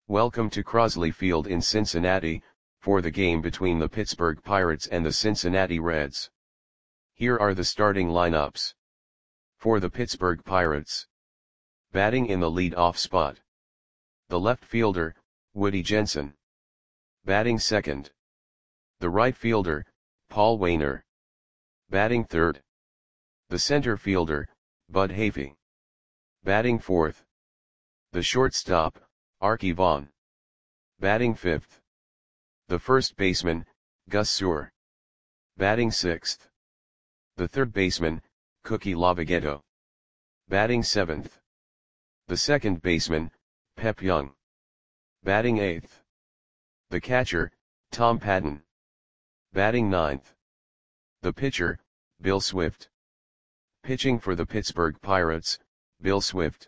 Welcome to Crosley Field in Cincinnati, for the game between the Pittsburgh Pirates and the Cincinnati Reds. Here are the starting lineups. For the Pittsburgh Pirates. Batting in the lead-off spot. The left fielder, Woody Jensen. Batting second. The right fielder, Paul Waner. Batting third. The center fielder, Bud Hafey. Batting fourth. The shortstop, Arky Vaughan. Batting fifth. The first baseman, Gus Sewell. Batting sixth. The third baseman, Cookie Lavagetto. Batting seventh. The second baseman, Pep Young. Batting eighth. The catcher, Tom Patton. Batting ninth. The pitcher, Bill Swift. Pitching for the Pittsburgh Pirates, Bill Swift.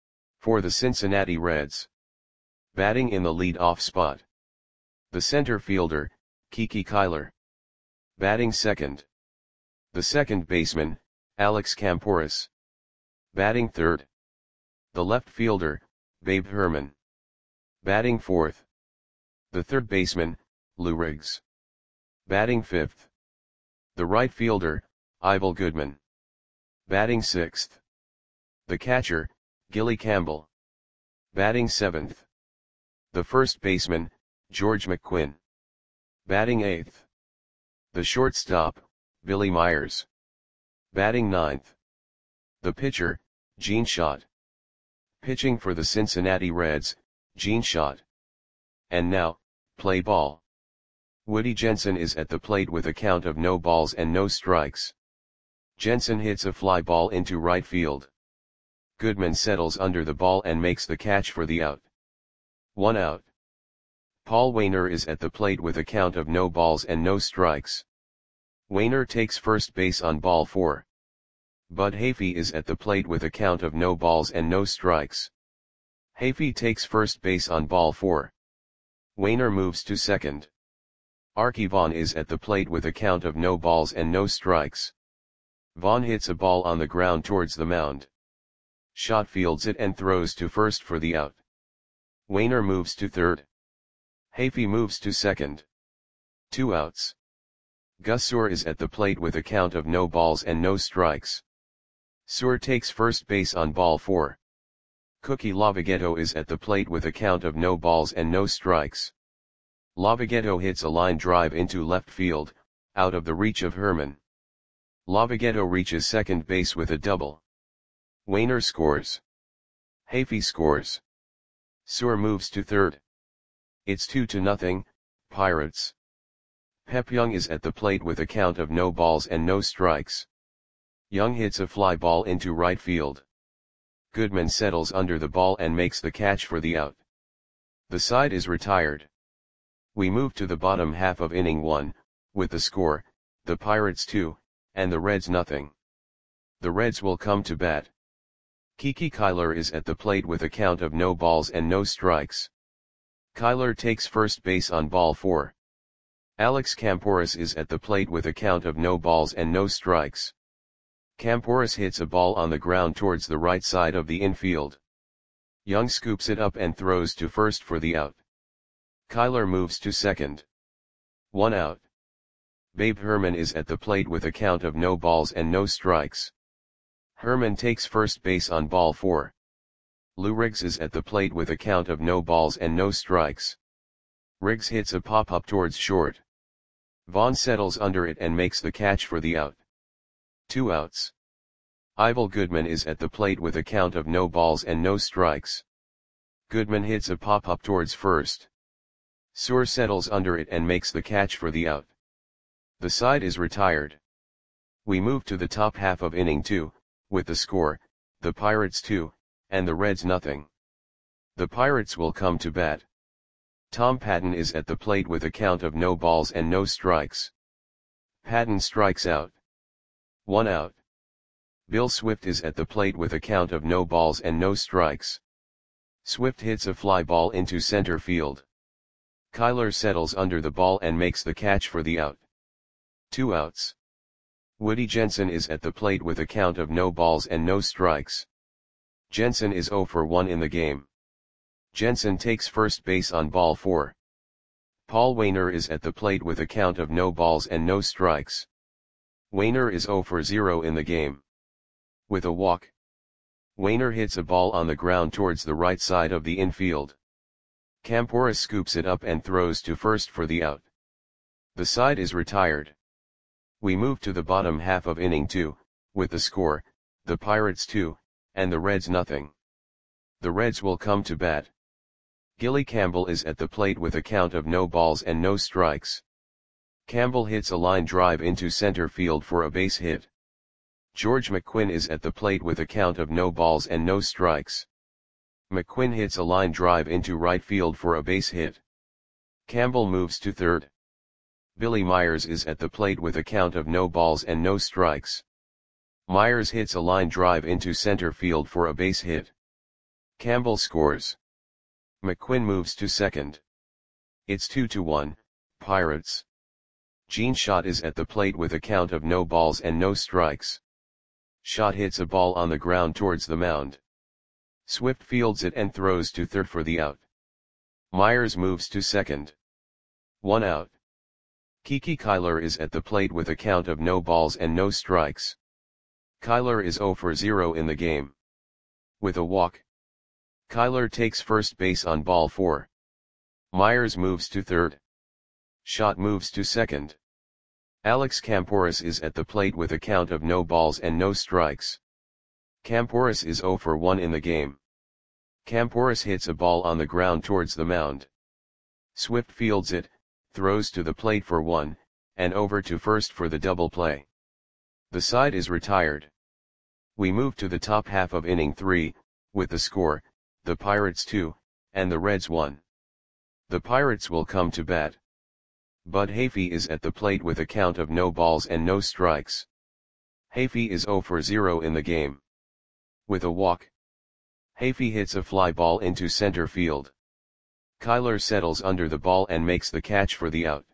For the Cincinnati Reds. Batting in the lead-off spot. The center fielder, Kiki Kyler. Batting second. The second baseman, Alex Kamporus. Batting third. The left fielder, Babe Herman. Batting fourth. The third baseman, Lou Riggs. Batting fifth. The right fielder, Ivel Goodman. Batting sixth. The catcher, Gilly Campbell. Batting seventh. The first baseman, George McQuinn. Batting eighth. The shortstop, Billy Myers. Batting ninth. The pitcher, Gene Schott. Pitching for the Cincinnati Reds, Gene Schott. And now, play ball. Woody Jensen is at the plate with a count of no balls and no strikes. Jensen hits a fly ball into right field. Goodman settles under the ball and makes the catch for the out. 1 out. Paul Waner is at the plate with a count of no balls and no strikes. Waner takes first base on ball 4. Bud Hafey is at the plate with a count of no balls and no strikes. Hafey takes first base on ball 4. Waner moves to second. Arky Vaughan is at the plate with a count of no balls and no strikes. Vaughan hits a ball on the ground towards the mound. Schott fields it and throws to first for the out. Waner moves to third. Hafey moves to second. 2 outs. Gus Sewell is at the plate with a count of no balls and no strikes. Sewell takes first base on ball 4. Cookie Lavagetto is at the plate with a count of no balls and no strikes. Lavagetto hits a line drive into left field, out of the reach of Herman. Lavagetto reaches second base with a double. Waner scores. Hafey scores. Sewell moves to third. It's 2-0, Pirates. Pep Young is at the plate with a count of no balls and no strikes. Young hits a fly ball into right field. Goodman settles under the ball and makes the catch for the out. The side is retired. We move to the bottom half of inning 1, with the score, the Pirates 2, and the Reds nothing. The Reds will come to bat. Kiki Kyler is at the plate with a count of no balls and no strikes. Kyler takes first base on ball 4. Alex Kamporus is at the plate with a count of no balls and no strikes. Kamporus hits a ball on the ground towards the right side of the infield. Young scoops it up and throws to first for the out. Kyler moves to second. 1 out. Babe Herman is at the plate with a count of no balls and no strikes. Herman takes first base on ball 4. Lou Riggs is at the plate with a count of no balls and no strikes. Riggs hits a pop-up towards short. Vaughan settles under it and makes the catch for the out. 2 outs. Ivel Goodman is at the plate with a count of no balls and no strikes. Goodman hits a pop-up towards first. Sewell settles under it and makes the catch for the out. The side is retired. We move to the top half of inning 2, with the score, the Pirates 2, and the Reds nothing. The Pirates will come to bat. Tom Patton is at the plate with a count of no balls and no strikes. Patton strikes out. 1 out. Bill Swift is at the plate with a count of no balls and no strikes. Swift hits a fly ball into center field. Kyler settles under the ball and makes the catch for the out. 2 outs. Woody Jensen is at the plate with a count of no balls and no strikes. Jensen is 0 for 1 in the game. Jensen takes first base on ball 4. Paul Waner is at the plate with a count of no balls and no strikes. Waner is 0 for 0 in the game. With a walk, Waner hits a ball on the ground towards the right side of the infield. Campora scoops it up and throws to first for the out. The side is retired. We move to the bottom half of inning 2, with the score, the Pirates 2, and the Reds nothing. The Reds will come to bat. Gilly Campbell is at the plate with a count of no balls and no strikes. Campbell hits a line drive into center field for a base hit. George McQuinn is at the plate with a count of no balls and no strikes. McQuinn hits a line drive into right field for a base hit. Campbell moves to third. Billy Myers is at the plate with a count of no balls and no strikes. Myers hits a line drive into center field for a base hit. Campbell scores. McQuinn moves to second. It's 2-1, Pirates. Gene Schott is at the plate with a count of no balls and no strikes. Schott hits a ball on the ground towards the mound. Swift fields it and throws to third for the out. Myers moves to second. 1 out. Kiki Kyler is at the plate with a count of no balls and no strikes. Kyler is 0 for 0 in the game. With a walk, Kyler takes first base on ball 4. Myers moves to third. Schott moves to second. Alex Camporis is at the plate with a count of no balls and no strikes. Camporis is 0 for 1 in the game. Camporis hits a ball on the ground towards the mound. Swift fields it, throws to the plate for 1, and over to first for the double play. The side is retired. We move to the top half of inning 3, with the score, the Pirates 2, and the Reds 1. The Pirates will come to bat. Bud Hafey is at the plate with a count of no balls and no strikes. Hafey is 0 for 0 in the game. With a walk, Hafey hits a fly ball into center field. Kyler settles under the ball and makes the catch for the out.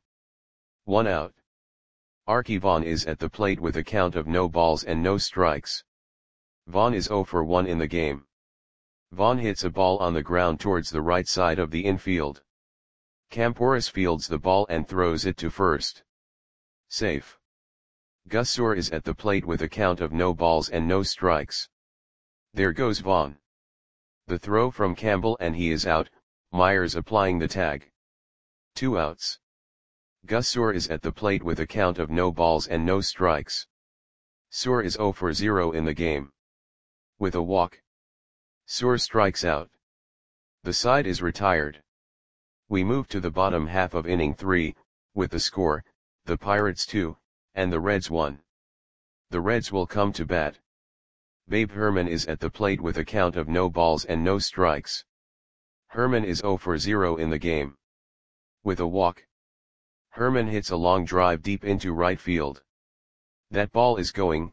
1 out. Archie Vaughn is at the plate with a count of no balls and no strikes. Vaughn is 0 for 1 in the game. Vaughn hits a ball on the ground towards the right side of the infield. Camporis fields the ball and throws it to first. Safe. Gus Soar is at the plate with a count of no balls and no strikes. There goes Vaughn. The throw from Campbell and he is out, Myers applying the tag. 2 outs. Gus Soar is at the plate with a count of no balls and no strikes. Soar is 0 for 0 in the game. With a walk, Soar strikes out. The side is retired. We move to the bottom half of inning 3, with the score, the Pirates 2, and the Reds 1. The Reds will come to bat. Babe Herman is at the plate with a count of no balls and no strikes. Herman is 0 for 0 in the game. With a walk, Herman hits a long drive deep into right field. That ball is gone.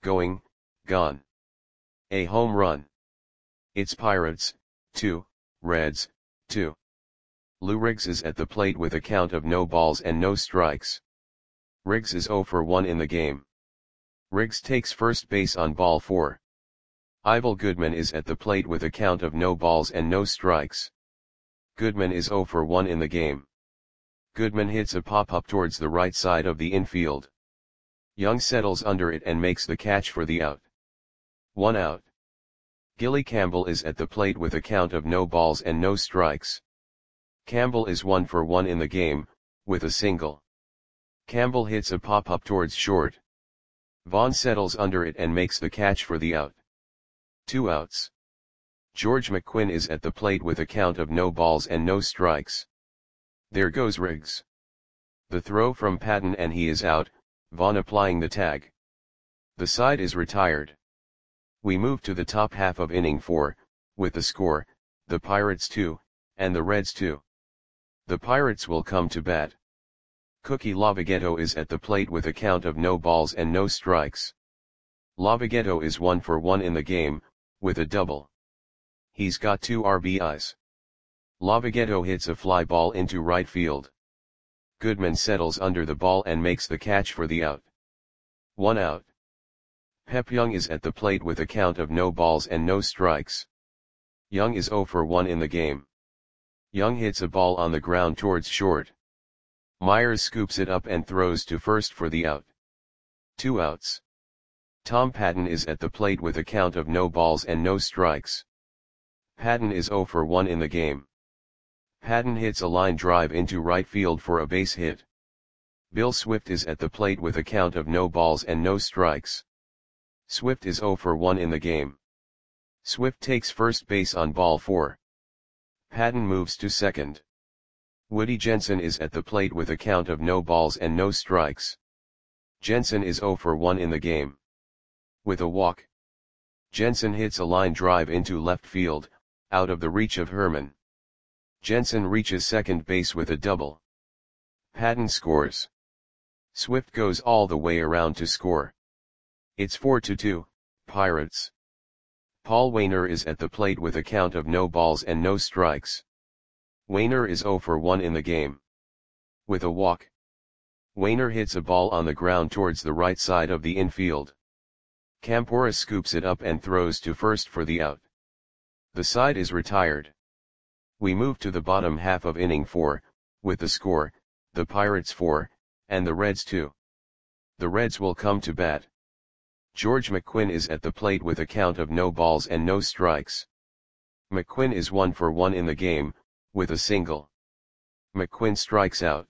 A home run. It's Pirates, 2, Reds, 2. Lou Riggs is at the plate with a count of no balls and no strikes. Riggs is 0 for 1 in the game. Riggs takes first base on ball 4. Ivel Goodman is at the plate with a count of no balls and no strikes. Goodman is 0 for 1 in the game. Goodman hits a pop-up towards the right side of the infield. Young settles under it and makes the catch for the out. 1 out. Gilly Campbell is at the plate with a count of no balls and no strikes. Campbell is 1 for 1 in the game, with a single. Campbell hits a pop-up towards short. Vaughn settles under it and makes the catch for the out. 2 outs. George McQuinn is at the plate with a count of no balls and no strikes. There goes Riggs. The throw from Patton and he is out, Vaughn applying the tag. The side is retired. We move to the top half of inning 4, with the score, the Pirates 2, and the Reds 2. The Pirates will come to bat. Cookie Lavagetto is at the plate with a count of no balls and no strikes. Lavagetto is 1 for 1 in the game, with a double. He's got 2 RBIs. Lavagetto hits a fly ball into right field. Goodman settles under the ball and makes the catch for the out. 1 out. Pep Young is at the plate with a count of no balls and no strikes. Young is 0 for 1 in the game. Young hits a ball on the ground towards short. Myers scoops it up and throws to first for the out. 2 outs. Tom Patton is at the plate with a count of no balls and no strikes. Patton is 0 for 1 in the game. Patton hits a line drive into right field for a base hit. Bill Swift is at the plate with a count of no balls and no strikes. Swift is 0 for 1 in the game. Swift takes first base on ball 4. Patton moves to second. Woody Jensen is at the plate with a count of no balls and no strikes. Jensen is 0 for 1 in the game. With a walk, Jensen hits a line drive into left field, out of the reach of Herman. Jensen reaches second base with a double. Patton scores. Swift goes all the way around to score. It's 4-2, Pirates. Paul Waner is at the plate with a count of no balls and no strikes. Waner is 0 for 1 in the game. With a walk, Waner hits a ball on the ground towards the right side of the infield. Campora scoops it up and throws to first for the out. The side is retired. We move to the bottom half of inning 4, with the score, the Pirates 4, and the Reds 2. The Reds will come to bat. George McQuinn is at the plate with a count of no balls and no strikes. McQuinn is 1 for 1 in the game, with a single. McQuinn strikes out.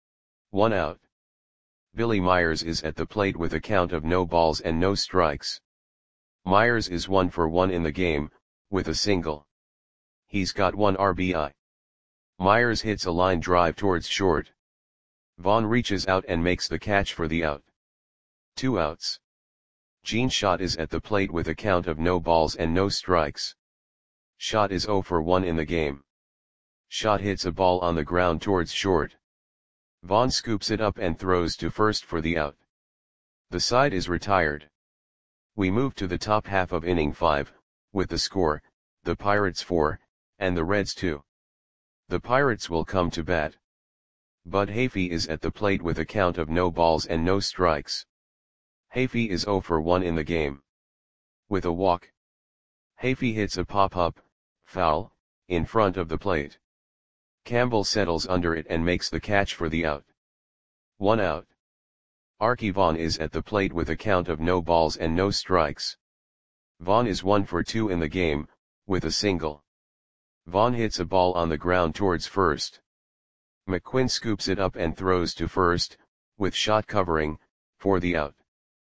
1 out. Billy Myers is at the plate with a count of no balls and no strikes. Myers is 1 for 1 in the game, with a single. He's got 1 RBI. Myers hits a line drive towards short. Vaughn reaches out and makes the catch for the out. 2 outs. Gene Schott is at the plate with a count of no balls and no strikes. Schott is 0 for 1 in the game. Schott hits a ball on the ground towards short. Vaughn scoops it up and throws to first for the out. The side is retired. We move to the top half of inning 5, with the score, the Pirates 4, and the Reds 2. The Pirates will come to bat. Bud Hafey is at the plate with a count of no balls and no strikes. Hafey is 0 for 1 in the game. With a walk, Hafey hits a pop-up, foul, in front of the plate. Campbell settles under it and makes the catch for the out. 1 out. Archie Vaughn is at the plate with a count of no balls and no strikes. Vaughn is 1 for 2 in the game, with a single. Vaughn hits a ball on the ground towards first. McQuinn scoops it up and throws to first, with Schott covering, for the out.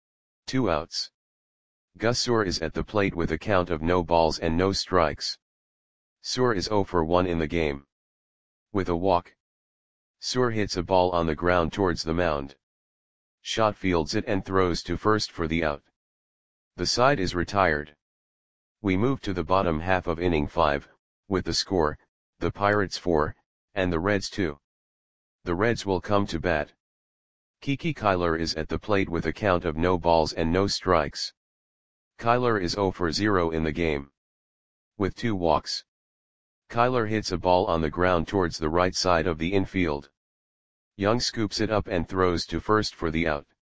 2 outs. Gus Suhr is at the plate with a count of no balls and no strikes. Suhr is 0 for 1 in the game. With a walk, Suhr hits a ball on the ground towards the mound. Schott fields it and throws to first for the out. The side is retired. We move to the bottom half of inning 5, with the score, the Pirates 4, and the Reds 2. The Reds will come to bat. Kiki Kyler is at the plate with a count of no balls and no strikes. Kyler is 0 for 0 in the game. With 2 walks, Kyler hits a ball on the ground towards the right side of the infield. Young scoops it up and throws to first for the out.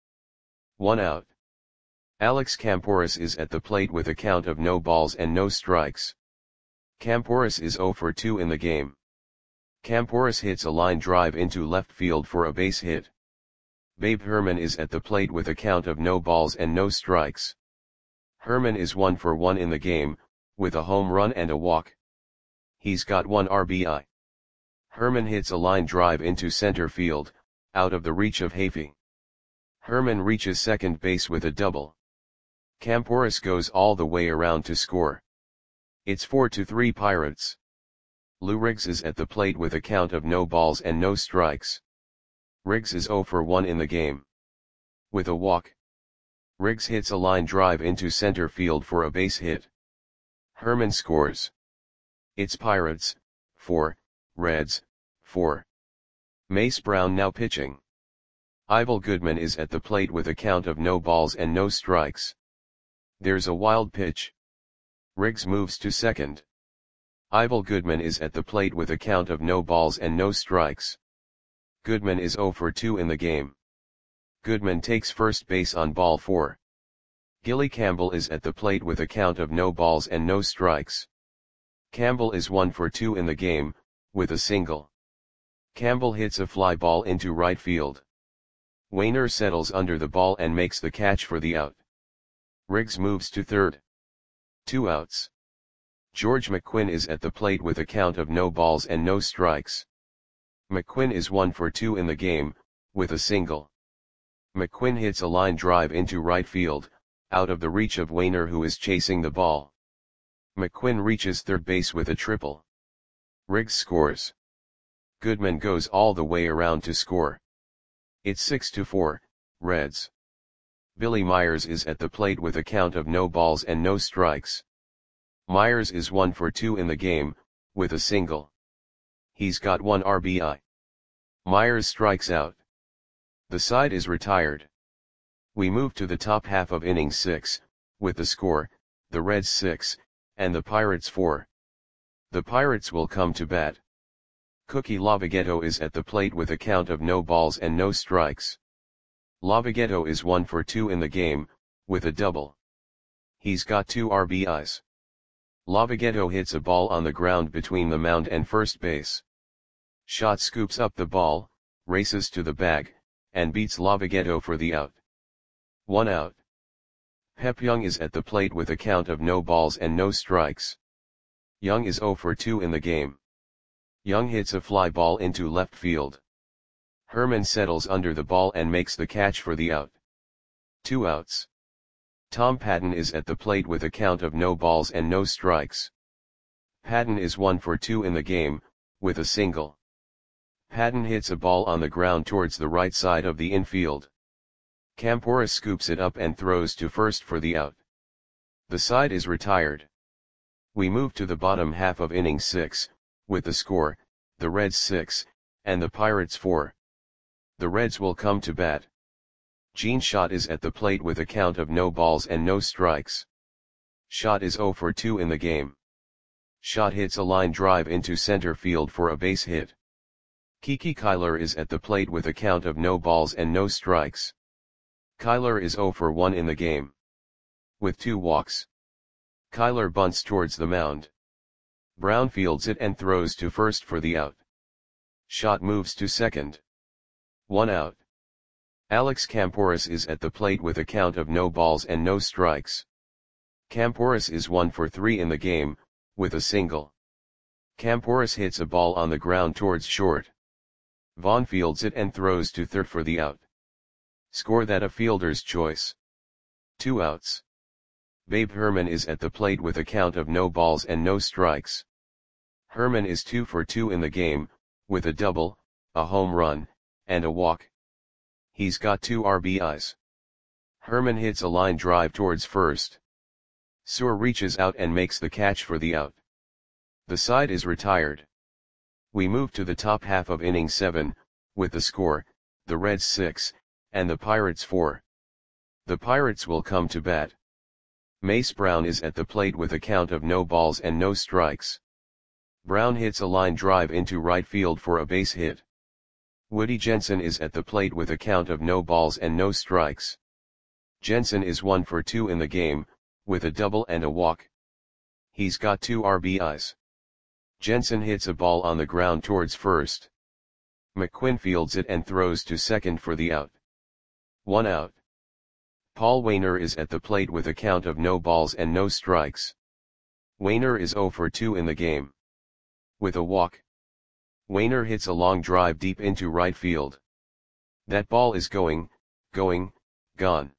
1 out. Alex Camporis is at the plate with a count of no balls and no strikes. Camporis is 0 for 2 in the game. Camporis hits a line drive into left field for a base hit. Babe Herman is at the plate with a count of no balls and no strikes. Herman is 1 for 1 in the game, with a home run and a walk. He's got 1 RBI. Herman hits a line drive into center field, out of the reach of Hafey. Herman reaches second base with a double. Camporis goes all the way around to score. It's 4-3 Pirates. Lou Riggs is at the plate with a count of no balls and no strikes. Riggs is 0 for 1 in the game. With a walk, Riggs hits a line drive into center field for a base hit. Herman scores. It's Pirates 4, Reds 4. Mace Brown now pitching. Ivel Goodman is at the plate with a count of no balls and no strikes. There's a wild pitch. Riggs moves to second. Ivel Goodman is at the plate with a count of no balls and no strikes. Goodman is 0 for 2 in the game. Goodman takes first base on ball 4. Gilly Campbell is at the plate with a count of no balls and no strikes. Campbell is 1 for 2 in the game, with a single. Campbell hits a fly ball into right field. Wainer settles under the ball and makes the catch for the out. Riggs moves to third. 2 outs. George McQuinn is at the plate with a count of no balls and no strikes. McQuinn is 1 for 2 in the game, with a single. McQuinn hits a line drive into right field, out of the reach of Wainer, who is chasing the ball. McQuinn reaches third base with a triple. Riggs scores. Goodman goes all the way around to score. It's 6-4, Reds. Billy Myers is at the plate with a count of no balls and no strikes. Myers is 1 for 2 in the game, with a single. He's got 1 RBI. Myers strikes out. The side is retired. We move to the top half of inning 6, with the score, the Reds 6, and the Pirates 4. The Pirates will come to bat. Cookie Lavagetto is at the plate with a count of no balls and no strikes. Lavagetto is 1 for 2 in the game, with a double. He's got 2 RBIs. Lavagetto hits a ball on the ground between the mound and first base. Schott scoops up the ball, races to the bag, and beats Lavagetto for the out. 1 out. Pep Young is at the plate with a count of no balls and no strikes. Young is 0 for 2 in the game. Young hits a fly ball into left field. Herman settles under the ball and makes the catch for the out. 2 outs. Tom Patton is at the plate with a count of no balls and no strikes. Patton is 1 for 2 in the game, with a single. Patton hits a ball on the ground towards the right side of the infield. Campora scoops it up and throws to first for the out. The side is retired. We move to the bottom half of inning 6, with the score, the Reds 6, and the Pirates 4. The Reds will come to bat. Gene Schott is at the plate with a count of no balls and no strikes. Schott is 0 for 2 in the game. Schott hits a line drive into center field for a base hit. Kiki Kyler is at the plate with a count of no balls and no strikes. Kyler is 0 for 1 in the game. With 2 walks. Kyler bunts towards the mound. Brown fields it and throws to first for the out. Schott moves to second. 1 out. Alex Camporis is at the plate with a count of no balls and no strikes. Camporis is 1 for 3 in the game, with a single. Camporis hits a ball on the ground towards short. Vaughn fields it and throws to third for the out. Score that a fielder's choice. 2 outs. Babe Herman is at the plate with a count of no balls and no strikes. Herman is 2 for 2 in the game, with a double, a home run, and a walk. He's got 2 RBIs. Herman hits a line drive towards first. Suhr reaches out and makes the catch for the out. The side is retired. We move to the top half of inning 7, with the score, the Reds 6, and the Pirates 4. The Pirates will come to bat. Mace Brown is at the plate with a count of no balls and no strikes. Brown hits a line drive into right field for a base hit. Woody Jensen is at the plate with a count of no balls and no strikes. Jensen is 1 for 2 in the game, with a double and a walk. He's got 2 RBIs. Jensen hits a ball on the ground towards first. McQuinn fields it and throws to second for the out. 1 out. Paul Wainer is at the plate with a count of no balls and no strikes. Wainer is 0 for 2 in the game. With a walk. Wainer hits a long drive deep into right field. That ball is going, gone.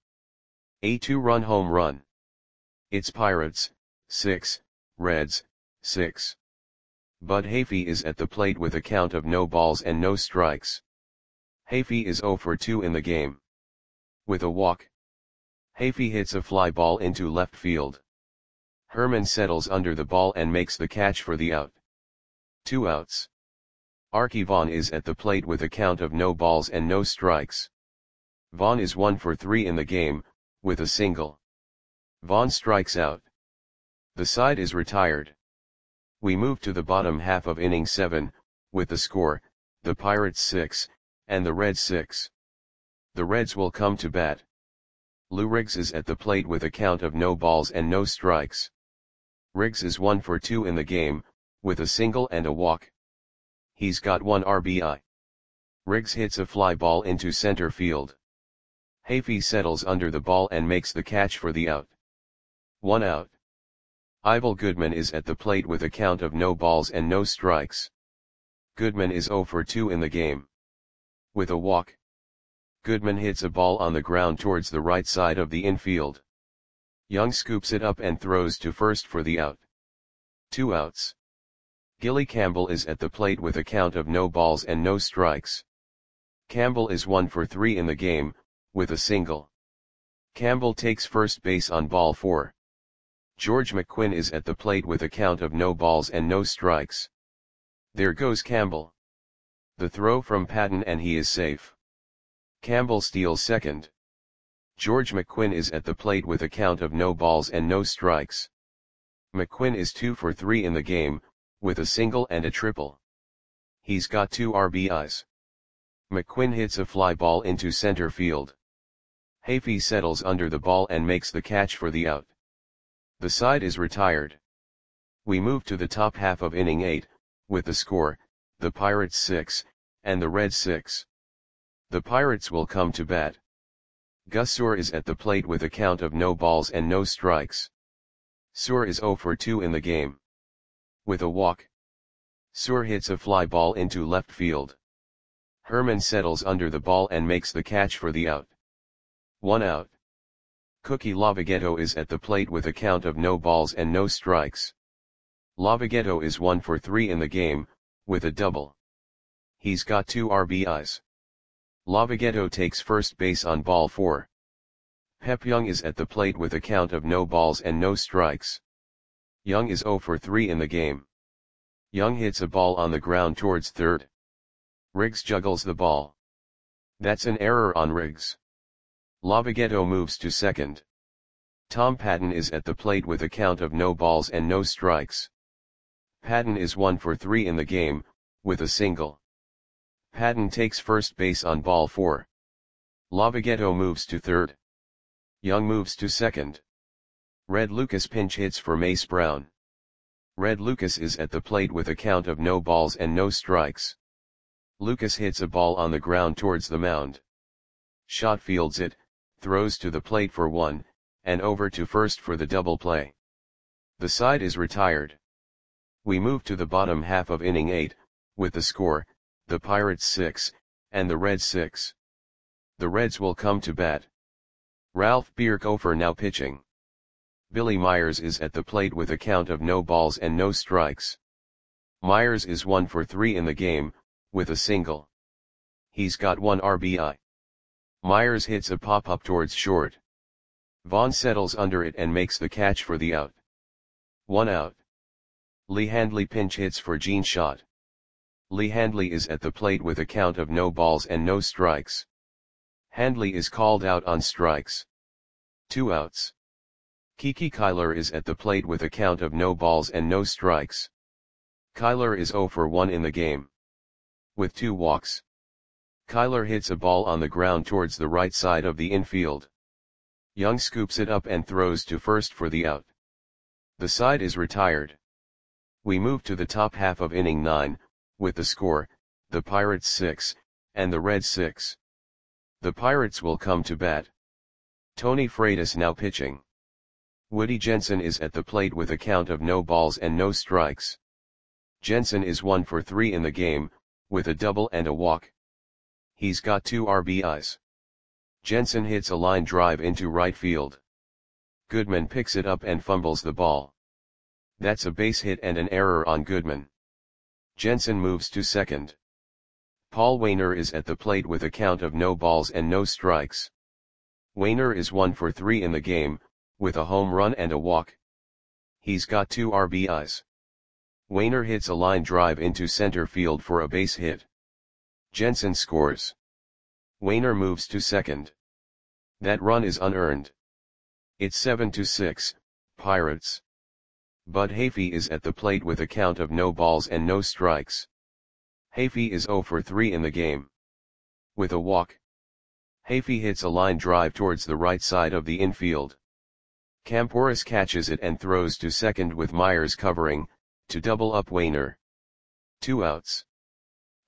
A 2-run home run. It's Pirates, 6, Reds, 6. Bud Hayfie is at the plate with a count of no balls and no strikes. Hayfie is 0 for 2 in the game. With a walk. Hayfie hits a fly ball into left field. Herman settles under the ball and makes the catch for the out. 2 outs. Archie Vaughn is at the plate with a count of no balls and no strikes. Vaughn is 1 for 3 in the game, with a single. Vaughn strikes out. The side is retired. We move to the bottom half of inning 7, with the score, the Pirates 6, and the Reds 6. The Reds will come to bat. Lou Riggs is at the plate with a count of no balls and no strikes. Riggs is 1 for 2 in the game, with a single and a walk. He's got 1 RBI. Riggs hits a fly ball into center field. Hafey settles under the ball and makes the catch for the out. 1 out. Ibel Goodman is at the plate with a count of no balls and no strikes. Goodman is 0 for 2 in the game. With a walk, Goodman hits a ball on the ground towards the right side of the infield. Young scoops it up and throws to first for the out. 2 outs. Gilly Campbell is at the plate with a count of no balls and no strikes. Campbell is 1 for 3 in the game, with a single. Campbell takes first base on ball 4. George McQuinn is at the plate with a count of no balls and no strikes. There goes Campbell. The throw from Patton and he is safe. Campbell steals second. George McQuinn is at the plate with a count of no balls and no strikes. McQuinn is 2 for 3 in the game, with a single and a triple. He's got 2 RBIs. McQuinn hits a fly ball into center field. Hafey settles under the ball and makes the catch for the out. The side is retired. We move to the top half of inning 8, with the score, the Pirates 6, and the Reds 6. The Pirates will come to bat. Gus Suhr is at the plate with a count of no balls and no strikes. Suhr is 0 for 2 in the game. With a walk, Suhr hits a fly ball into left field. Herman settles under the ball and makes the catch for the out. 1 out. Cookie Lavagetto is at the plate with a count of no balls and no strikes. Lavagetto is 1 for 3 in the game, with a double. He's got 2 RBIs. Lavagetto takes first base on ball 4. Pep Young is at the plate with a count of no balls and no strikes. Young is 0 for 3 in the game. Young hits a ball on the ground towards third. Riggs juggles the ball. That's an error on Riggs. Lavagetto moves to second. Tom Patton is at the plate with a count of no balls and no strikes. Patton is 1 for 3 in the game, with a single. Patton takes first base on ball 4. Lavagetto moves to third. Young moves to second. Red Lucas pinch hits for Mace Brown. Red Lucas is at the plate with a count of no balls and no strikes. Lucas hits a ball on the ground towards the mound. Schott fields it, throws to the plate for 1, and over to first for the double play. The side is retired. We move to the bottom half of inning 8, with the score, the Pirates 6, and the Reds 6. The Reds will come to bat. Ralph Bierkofer now pitching. Billy Myers is at the plate with a count of no balls and no strikes. Myers is 1 for 3 in the game, with a single. He's got 1 RBI. Myers hits a pop-up towards short. Vaughn settles under it and makes the catch for the out. 1 out. Lee Handley pinch hits for Gene Schott. Lee Handley is at the plate with a count of no balls and no strikes. Handley is called out on strikes. 2 outs. Kiki Kyler is at the plate with a count of no balls and no strikes. Kyler is 0 for 1 in the game. With 2 walks, Kyler hits a ball on the ground towards the right side of the infield. Young scoops it up and throws to first for the out. The side is retired. We move to the top half of inning 9, with the score, the Pirates 6, and the Reds 6. The Pirates will come to bat. Tony Freitas now pitching. Woody Jensen is at the plate with a count of no balls and no strikes. Jensen is 1 for 3 in the game, with a double and a walk. He's got 2 RBIs. Jensen hits a line drive into right field. Goodman picks it up and fumbles the ball. That's a base hit and an error on Goodman. Jensen moves to second. Paul Wainer is at the plate with a count of no balls and no strikes. Wainer is 1 for 3 in the game, with a home run and a walk. He's got 2 RBIs. Wainer hits a line drive into center field for a base hit. Jensen scores. Wainer moves to second. That run is unearned. It's 7-6, Pirates. Bud Hafey is at the plate with a count of no balls and no strikes. Hafey is 0 for 3 in the game. With a walk, Hafey hits a line drive towards the right side of the infield. Campouris catches it and throws to second with Myers covering, to double up Wainer. 2 outs.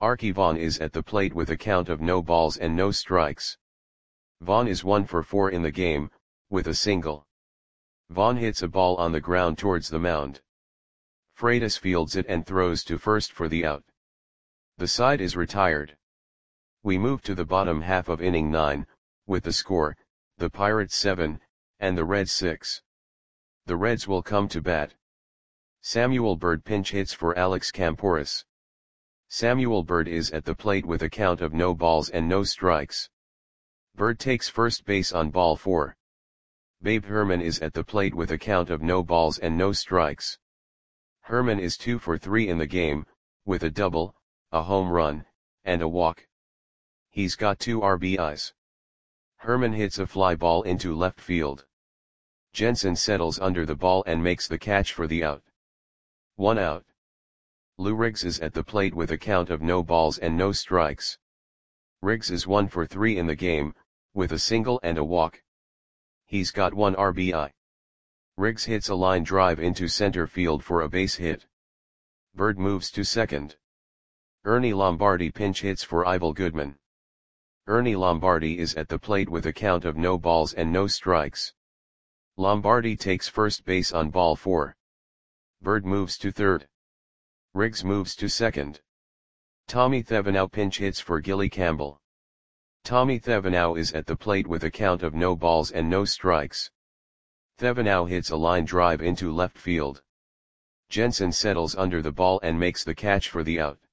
Archie Vaughan is at the plate with a count of no balls and no strikes. Vaughan is 1 for 4 in the game, with a single. Vaughan hits a ball on the ground towards the mound. Freitas fields it and throws to first for the out. The side is retired. We move to the bottom half of inning 9, with the score, the Pirates 7, and the Reds 6. The Reds will come to bat. Samuel Bird pinch hits for Alex Campouris. Samuel Bird is at the plate with a count of no balls and no strikes. Bird takes first base on ball 4. Babe Herman is at the plate with a count of no balls and no strikes. Herman is 2 for 3 in the game, with a double, a home run, and a walk. He's got 2 RBIs. Herman hits a fly ball into left field. Jensen settles under the ball and makes the catch for the out. 1 out. Lou Riggs is at the plate with a count of no balls and no strikes. Riggs is 1 for 3 in the game, with a single and a walk. He's got 1 RBI. Riggs hits a line drive into center field for a base hit. Bird moves to second. Ernie Lombardi pinch hits for Ivel Goodman. Ernie Lombardi is at the plate with a count of no balls and no strikes. Lombardi takes first base on ball 4. Bird moves to third. Riggs moves to second. Tommy Thevenot pinch hits for Gilly Campbell. Tommy Thevenot is at the plate with a count of no balls and no strikes. Thevenot hits a line drive into left field. Jensen settles under the ball and makes the catch for the out.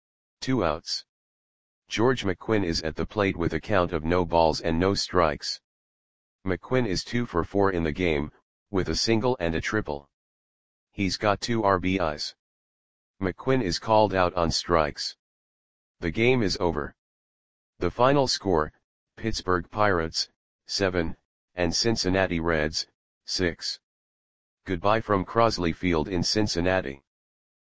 2 outs. George McQuinn is at the plate with a count of no balls and no strikes. McQuinn is 2 for 4 in the game, with a single and a triple. He's got 2 RBIs. McQuinn is called out on strikes. The game is over. The final score, Pittsburgh Pirates, 7, and Cincinnati Reds, 6. Goodbye from Crosley Field in Cincinnati.